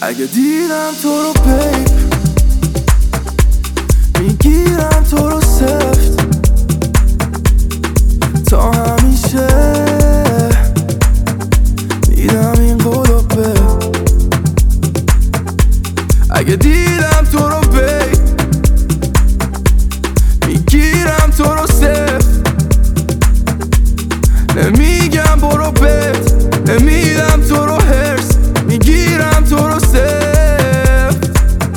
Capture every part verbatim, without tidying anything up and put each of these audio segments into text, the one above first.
اگه دیدم تو رو بیب میگیرم تو رو سفت تا همیشه میدم این قولو به اگه دیدم تو رو بیب میگیرم تو رو سفت نمیگم برو بت نمیدم تو رو هرس میگیرم تو رو سفت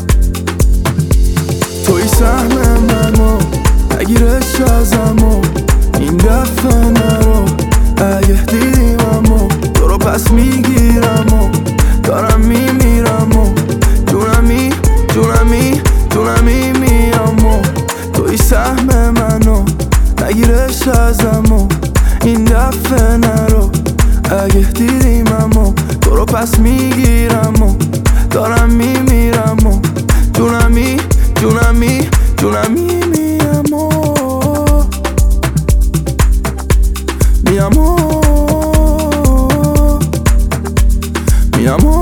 توی سهم منو نگیرش ازمو این دفعه نرو اگه دیدیم و تو رو پس میگیرم و دارم میمیرم و جونمی جونمی جونمی میام و توی سهم منو نگیرش ازمو این دفعه نرو اگه دیدیم و تو رو پس میگیرم و دارم میمیرم و جونمی جونمی جونمی میام و میام و میام و